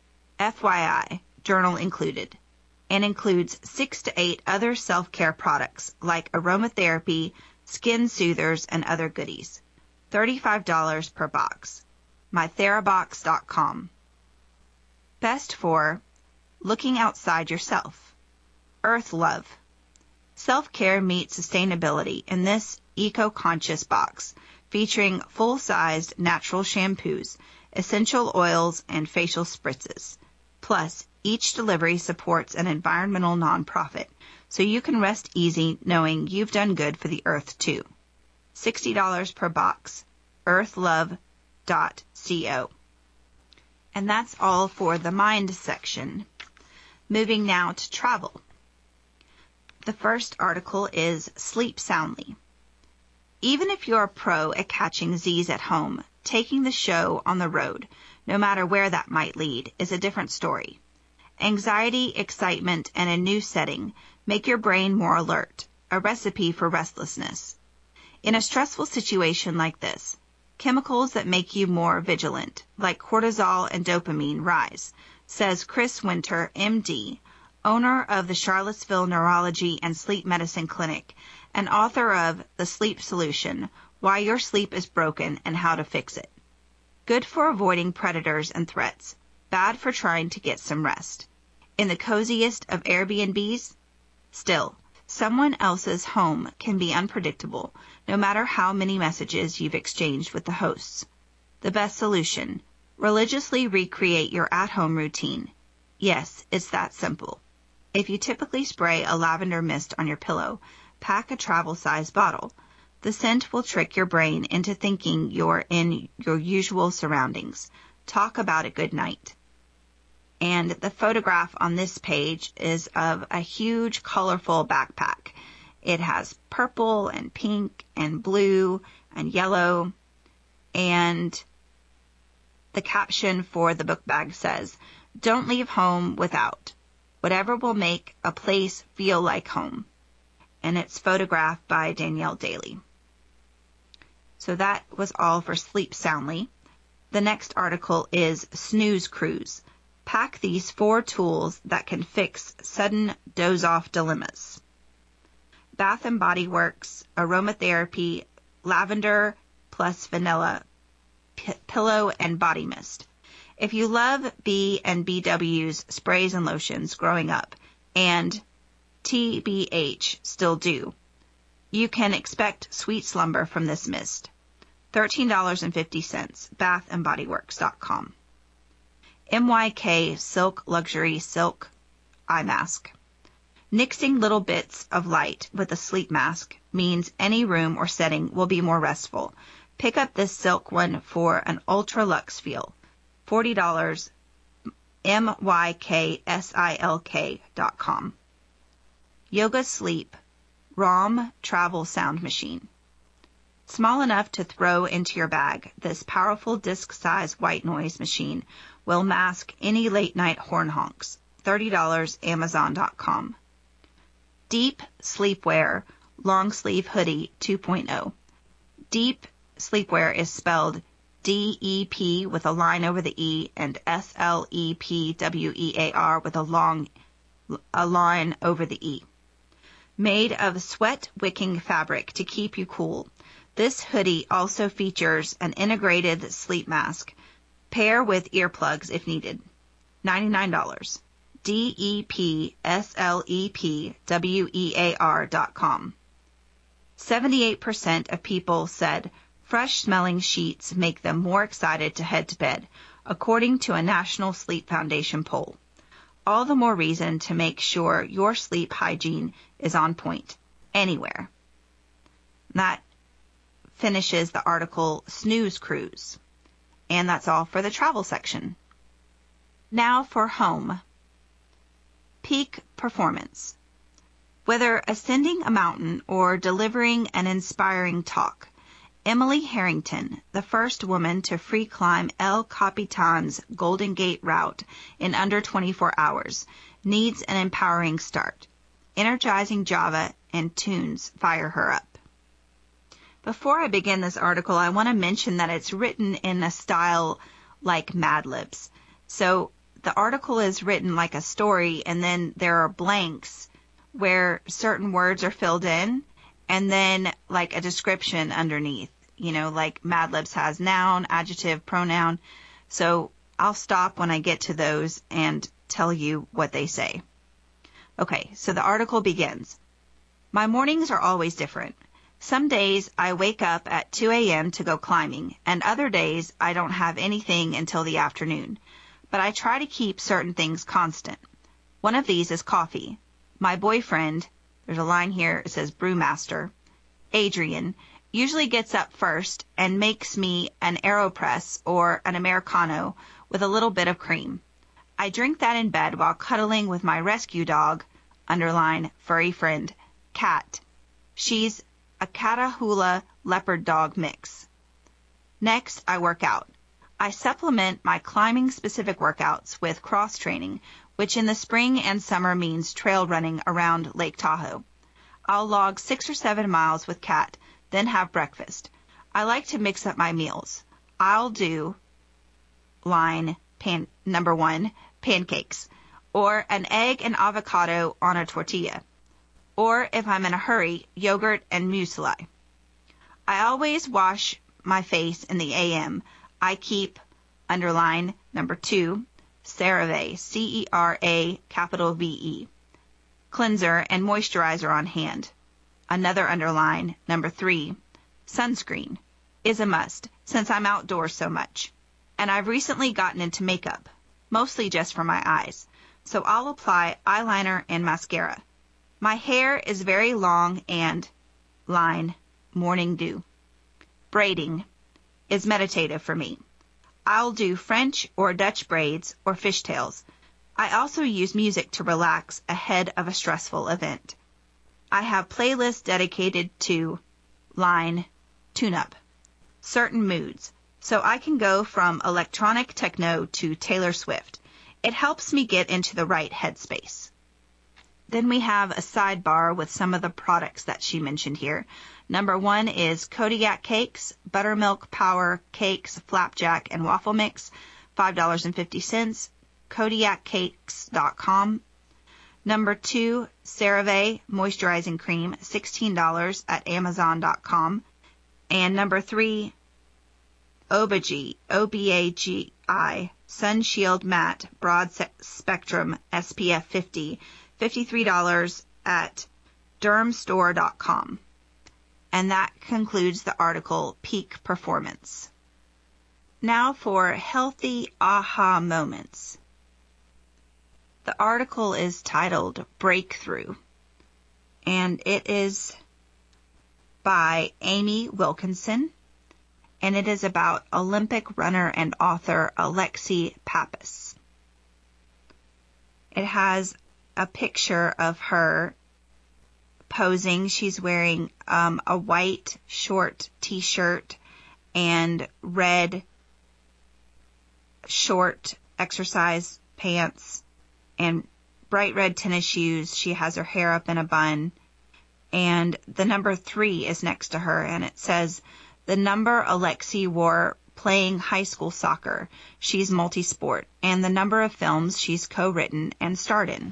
FYI, journal included, and includes 6 to 8 other self-care products like aromatherapy, skin soothers, and other goodies. $35 per box. MyTheraBox.com. Best for looking outside yourself. Earth Love. Self-care meets sustainability in this eco-conscious box, featuring full-sized natural shampoos, essential oils, and facial spritzes. Plus, each delivery supports an environmental nonprofit, so you can rest easy knowing you've done good for the earth too. $60 per box. earthlove.co. And that's all for the Mind section. Moving now to travel. The first article is Sleep Soundly. Even if you're a pro at catching Z's at home, taking the show on the road, no matter where that might lead, is a different story. Anxiety, excitement, and a new setting make your brain more alert, a recipe for restlessness. In a stressful situation like this, chemicals that make you more vigilant, like cortisol and dopamine, rise, says Chris Winter, MD, owner of the Charlottesville Neurology and Sleep Medicine Clinic, and author of The Sleep Solution, Why Your Sleep is Broken and How to Fix It. Good for avoiding predators and threats, bad for trying to get some rest. In the coziest of Airbnbs? Still, someone else's home can be unpredictable, no matter how many messages you've exchanged with the hosts. The best solution: religiously recreate your at-home routine. Yes, it's that simple. If you typically spray a lavender mist on your pillow, pack a travel-size bottle. The scent will trick your brain into thinking you're in your usual surroundings. Talk about a good night. And the photograph on this page is of a huge, colorful backpack. It has purple and pink and blue and yellow. And the caption for the book bag says, "Don't leave home without. Whatever will make a place feel like home." And it's photographed by Danielle Daly. So that was all for Sleep Soundly. The next article is Snooze Cruise. Pack these 4 tools that can fix sudden doze-off dilemmas. Bath & Body Works Aromatherapy Lavender plus Vanilla Pillow and Body Mist. If you love B&BW's sprays and lotions growing up, and TBH still do, you can expect sweet slumber from this mist. $13.50, bathandbodyworks.com. MYK Silk Luxury Silk Eye Mask. Nixing little bits of light with a sleep mask means any room or setting will be more restful. Pick up this silk one for an ultra luxe feel. $40, MYKSILK.com. Yoga Sleep ROM Travel Sound Machine. Small enough to throw into your bag, this powerful disc-size white noise machine will mask any late-night horn honks. $30, Amazon.com. Deep Sleepwear Long Sleeve Hoodie 2.0. Deep Sleepwear is spelled D-E-P with a line over the E and S-L-E-P-W-E-A-R with a line over the E. Made of sweat-wicking fabric to keep you cool. This hoodie also features an integrated sleep mask. Pair with earplugs if needed. $99. DEPSLEPWEAR.com. 78% of people said fresh-smelling sheets make them more excited to head to bed, according to a National Sleep Foundation poll. All the more reason to make sure your sleep hygiene is on point, anywhere. That finishes the article Snooze Cruise. And that's all for the travel section. Now for home. Peak performance. Whether ascending a mountain or delivering an inspiring talk, Emily Harrington, the first woman to free climb El Capitan's Golden Gate route in under 24 hours, needs an empowering start. Energizing Java and tunes fire her up. Before I begin this article, I want to mention that it's written in a style like Mad Libs. So the article is written like a story, and then there are blanks where certain words are filled in, and then like a description underneath. You know, like Mad Libs has noun, adjective, pronoun. So I'll stop when I get to those and tell you what they say. Okay, so the article begins. My mornings are always different. Some days I wake up at 2 a.m. to go climbing, and other days I don't have anything until the afternoon. But I try to keep certain things constant. One of these is coffee. My boyfriend, there's a line here, it says brewmaster, Adrian, usually gets up first and makes me an AeroPress or an Americano with a little bit of cream. I drink that in bed while cuddling with my rescue dog, underline, furry friend, Cat. She's a Catahoula leopard dog mix. Next, I work out. I supplement my climbing-specific workouts with cross-training, which in the spring and summer means trail running around Lake Tahoe. I'll log 6 or 7 miles with Kat, then have breakfast. I like to mix up my meals. I'll do number 1, pancakes, or an egg and avocado on a tortilla, or if I'm in a hurry, yogurt and muesli. I always wash my face in the AM. I keep, underline, number 2, CeraVe, C-E-R-A, capital V-E, cleanser and moisturizer on hand. Another underline, number 3, sunscreen, is a must since I'm outdoors so much. And I've recently gotten into makeup, mostly just for my eyes, so I'll apply eyeliner and mascara. My hair is very long and, morning dew. Braiding is meditative for me. I'll do French or Dutch braids or fishtails. I also use music to relax ahead of a stressful event. I have playlists dedicated to tune-up, certain moods, so I can go from electronic techno to Taylor Swift. It helps me get into the right headspace. Then we have a sidebar with some of the products that she mentioned here. Number 1 is Kodiak Cakes, Buttermilk Power Cakes, Flapjack, and Waffle Mix, $5.50, KodiakCakes.com. Number 2, CeraVe Moisturizing Cream, $16 at Amazon.com. And number 3, Obagi, O-B-A-G-I, Sun Shield Matte Broad Spectrum SPF 50, $53 at dermstore.com. And that concludes the article Peak Performance. Now for healthy aha moments. The article is titled Breakthrough, and it is by Amy Wilkinson, and it is about Olympic runner and author Alexi Pappas. It has a picture of her posing. She's wearing a white short t-shirt and red short exercise pants and bright red tennis shoes. She has her hair up in a bun, and the number 3 is next to her, and it says, the number Alexi wore playing high school soccer. She's multi-sport, and the number of films she's co-written and starred in.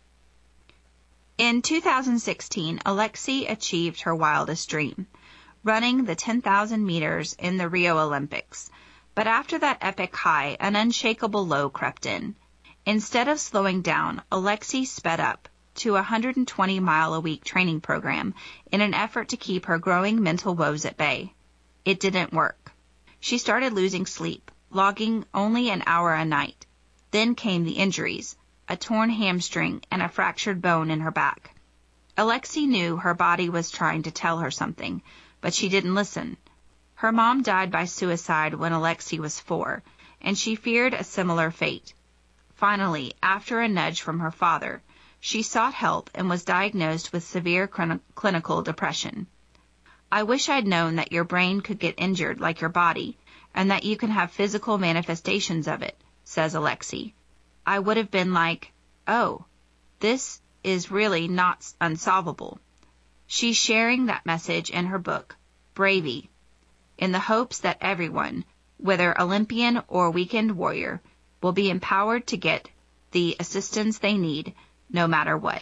In 2016, Alexi achieved her wildest dream, running the 10,000 meters in the Rio Olympics. But after that epic high, an unshakable low crept in. Instead of slowing down, Alexi sped up to a 120-mile-a-week training program in an effort to keep her growing mental woes at bay. It didn't work. She started losing sleep, logging only an hour a night. Then came the injuries, a torn hamstring and a fractured bone in her back. Alexi knew her body was trying to tell her something, but she didn't listen. Her mom died by suicide when Alexi was 4, and she feared a similar fate. Finally, after a nudge from her father, she sought help and was diagnosed with severe clinical depression. I wish I'd known that your brain could get injured like your body, and that you can have physical manifestations of it, says Alexi. I would have been like, oh, this is really not unsolvable. She's sharing that message in her book, Bravey, in the hopes that everyone, whether Olympian or weekend warrior, will be empowered to get the assistance they need, no matter what.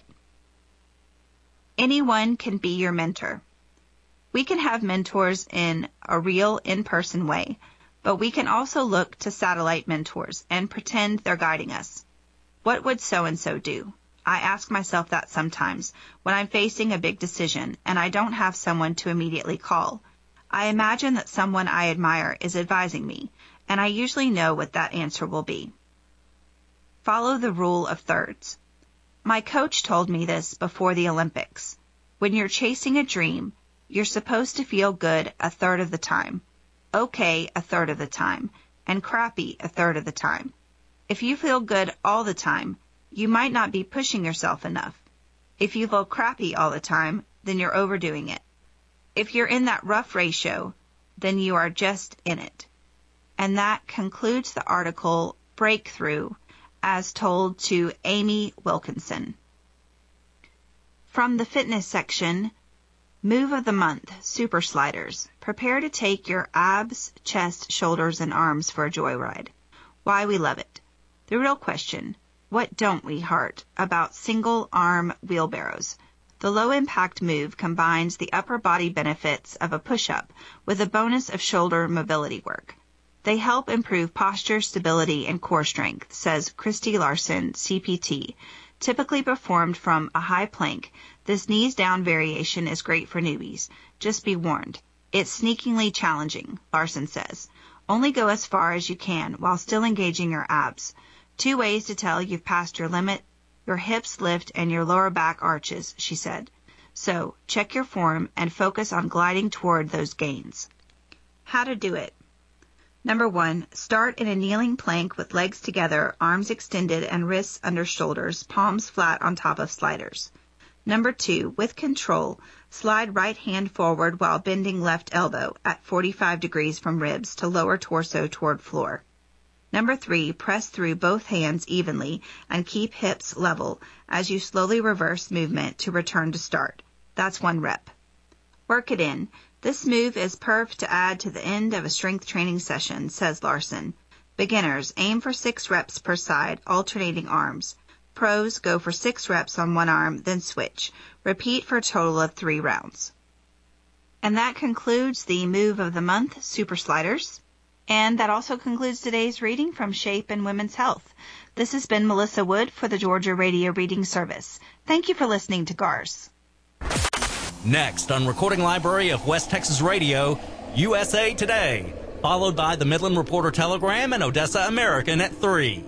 Anyone can be your mentor. We can have mentors in a real, in-person way, but we can also look to satellite mentors and pretend they're guiding us. What would so-and-so do? I ask myself that sometimes when I'm facing a big decision and I don't have someone to immediately call. I imagine that someone I admire is advising me, and I usually know what that answer will be. Follow the rule of thirds. My coach told me this before the Olympics. When you're chasing a dream, you're supposed to feel good a third of the time, okay a third of the time, and crappy a third of the time. If you feel good all the time, you might not be pushing yourself enough. If you feel crappy all the time, then you're overdoing it. If you're in that rough ratio, then you are just in it. And that concludes the article Breakthrough, as told to Amy Wilkinson. From the fitness section, Move of the Month, Super Sliders. Prepare to take your abs, chest, shoulders, and arms for a joyride. Why we love it. The real question, what don't we heart about single-arm wheelbarrows? The low-impact move combines the upper body benefits of a push-up with a bonus of shoulder mobility work. They help improve posture, stability, and core strength, says Christy Larson, CPT. Typically performed from a high plank, this knees-down variation is great for newbies. Just be warned. It's sneakingly challenging, Larson says. Only go as far as you can while still engaging your abs. 2 ways to tell you've passed your limit. Your hips lift and your lower back arches, she said. So, check your form and focus on gliding toward those gains. How to do it. Number 1, start in a kneeling plank with legs together, arms extended and wrists under shoulders, palms flat on top of sliders. Number 2, with control, slide right hand forward while bending left elbow at 45 degrees from ribs to lower torso toward floor. Number 3, press through both hands evenly and keep hips level as you slowly reverse movement to return to start. That's 1 rep. Work it in. This move is perfect to add to the end of a strength training session, says Larson. Beginners, aim for 6 reps per side, alternating arms. Pros, go for 6 reps on one arm, then switch. Repeat for a total of 3 rounds. And that concludes the Move of the Month, Super Sliders. And that also concludes today's reading from Shape and Women's Health. This has been Melissa Wood for the Georgia Radio Reading Service. Thank you for listening to GARS. Next on Recording Library of West Texas Radio, USA Today. followed by the Midland Reporter Telegram and Odessa American at 3.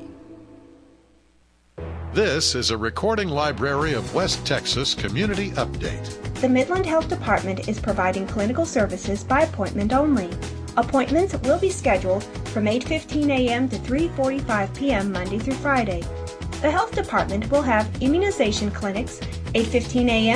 This is a Recording Library of West Texas Community Update. The Midland Health Department is providing clinical services by appointment only. Appointments will be scheduled from 8:15 a.m. to 3:45 p.m. Monday through Friday. The Health Department will have immunization clinics 8:15 a.m.